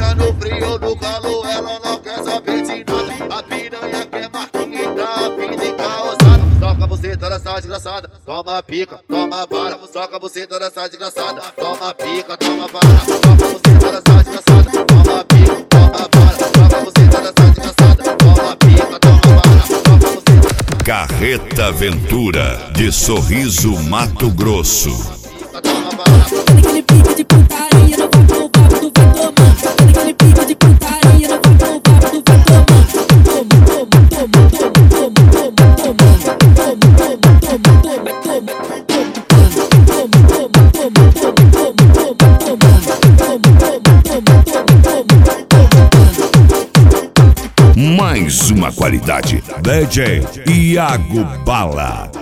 Seja no frio ou no calor, ela não quer saber de nada. A piranha quer marquinha pra vida causada. Soca você toda essa desgraçada, toma pica, toma vara. Soca você toda essa desgraçada, toma pica, toma vara. Soca você toda essa desgraçada, toma pica, toma vara. Soca você toda essa desgraçada, toma pica, toma vara. Soca você. Carreta Ventura, de Sorriso, Mato Grosso. Aquele pique de putaria, não vai pro papo do vai tomar. Aquele pique de putaria, não vai pro papo do vai tomar. Mais uma qualidade, DJ Iago Bala.